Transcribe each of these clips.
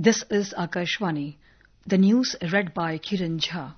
This is Akashvani. The news read by Kiran Jha.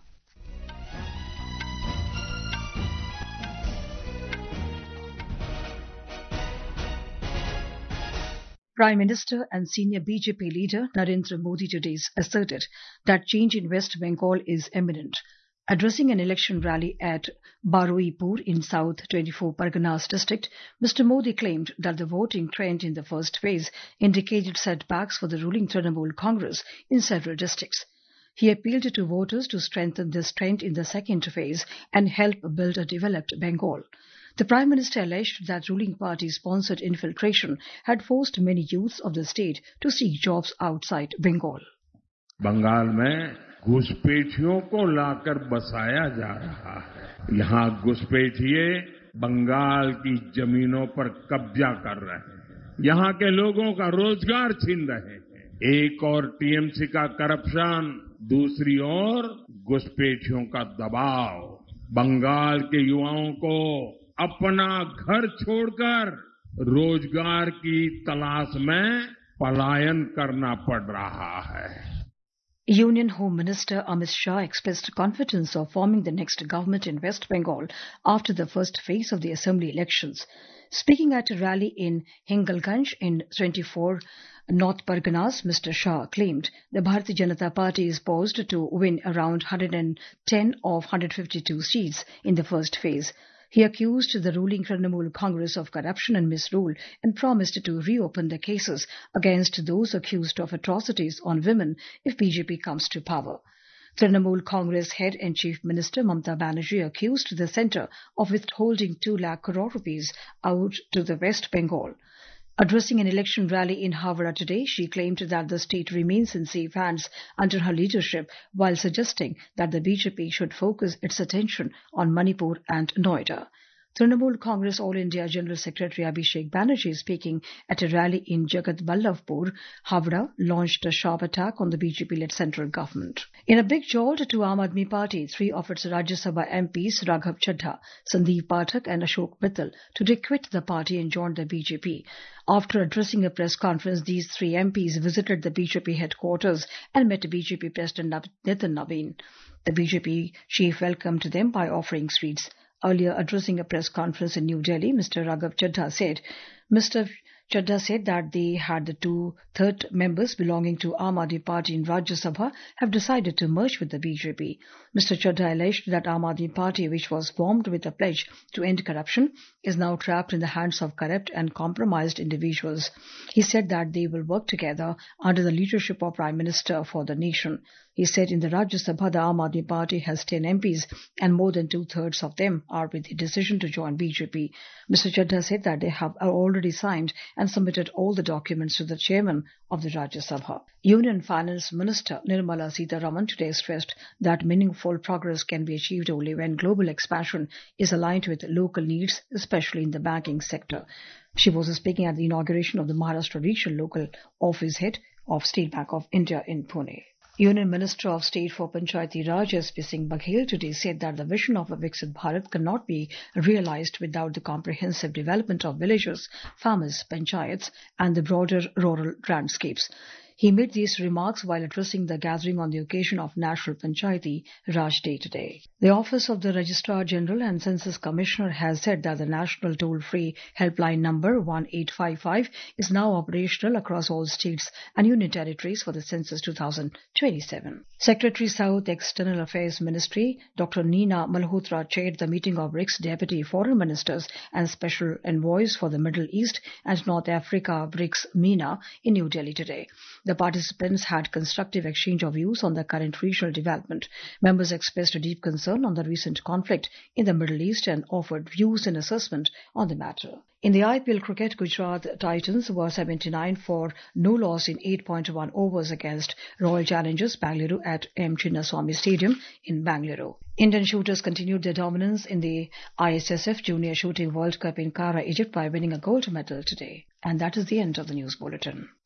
Prime Minister and senior BJP leader Narendra Modi today asserted that change in West Bengal is imminent. Addressing an election rally at Baruipur in South 24 Parganas district, Mr. Modi claimed that the voting trend in the first phase indicated setbacks for the ruling Trinamool Congress in several districts. He appealed to voters to strengthen this trend in the second phase and help build a developed Bengal. The Prime Minister alleged that ruling party-sponsored infiltration had forced many youths of the state to seek jobs outside Bengal. Bengal में घुसपैठियों को लाकर बसाया जा रहा है। यहाँ घुसपैठिए बंगाल की जमीनों पर कब्जा कर रहे हैं। यहाँ के लोगों का रोजगार छीन रहे हैं। एक और टीएमसी का करप्शन, दूसरी ओर घुसपैठियों का दबाव। बंगाल के युवाओं को अपना घर छोड़कर रोजगार की तलाश में पलायन करना पड़ रहा है। Union Home Minister Amit Shah expressed confidence of forming the next government in West Bengal after the first phase of the assembly elections. Speaking at a rally in Hingalganj in 24 North Parganas, Mr. Shah claimed the Bharatiya Janata Party is poised to win around 110 of 152 seats in the first phase. He accused the ruling Trinamool Congress of corruption and misrule and promised to reopen the cases against those accused of atrocities on women if BJP comes to power. Trinamool Congress head and Chief Minister Mamata Banerjee accused the centre of withholding 2 lakh crore rupees out to the West Bengal. Addressing an election rally in Howrah today, she claimed that the state remains in safe hands under her leadership, while suggesting that the BJP should focus its attention on Manipur and Noida. Trinamool Congress All India General Secretary Abhishek Banerjee, speaking at a rally in Jagat Vallabhpur, Howrah, launched a sharp attack on the BJP-led central government. In a big jolt to Aam Aadmi Party, 3 of its Rajya Sabha MPs, Raghav Chadha, Sandeep Pathak and Ashok Mittal, today quit the party and joined the BJP. After addressing a press conference, these 3 MPs visited the BJP headquarters and met BJP President Nitin Nabin. The BJP chief welcomed them by offering sweets. Earlier, addressing a press conference in New Delhi, Mr. Raghav Chadha said that they had the 2/3 members belonging to Aam Aadmi Party in Rajya Sabha have decided to merge with the BJP. Mr. Chadha alleged that Aam Aadmi Party, which was formed with a pledge to end corruption, is now trapped in the hands of corrupt and compromised individuals. He said that they will work together under the leadership of Prime Minister for the nation. He said in the Rajya Sabha, the Aam Aadmi Party has 10 MPs and more than 2/3 of them are with the decision to join BJP. Mr. Chadha said that they have already signed and submitted all the documents to the chairman of the Rajya Sabha. Union Finance Minister Nirmala Sitharaman today stressed that meaningful progress can be achieved only when global expansion is aligned with local needs, especially in the banking sector. She was speaking at the inauguration of the Maharashtra Regional Local Office Head of State Bank of India in Pune. Union Minister of State for Panchayati Raj S.P. Singh Baghel today said that the vision of a Viksit Bharat cannot be realized without the comprehensive development of villages, farmers, panchayats and the broader rural landscapes. He made these remarks while addressing the gathering on the occasion of National Panchayati Raj Day today. The Office of the Registrar General and Census Commissioner has said that the national toll-free helpline number 1855 is now operational across all states and union territories for the census 2027. Secretary South External Affairs Ministry Dr. Neena Malhotra chaired the meeting of BRICS Deputy Foreign Ministers and Special Envoys for the Middle East and North Africa BRICS MENA in New Delhi today. The participants had constructive exchange of views on the current regional development. Members expressed a deep concern on the recent conflict in the Middle East and offered views and assessment on the matter. In the IPL cricket, Gujarat Titans were 79 for no loss in 8.1 overs against Royal Challengers Bangalore at M. Chinnaswamy Stadium in Bangalore. Indian shooters continued their dominance in the ISSF Junior Shooting World Cup in Cairo, Egypt by winning a gold medal today. And that is the end of the news bulletin.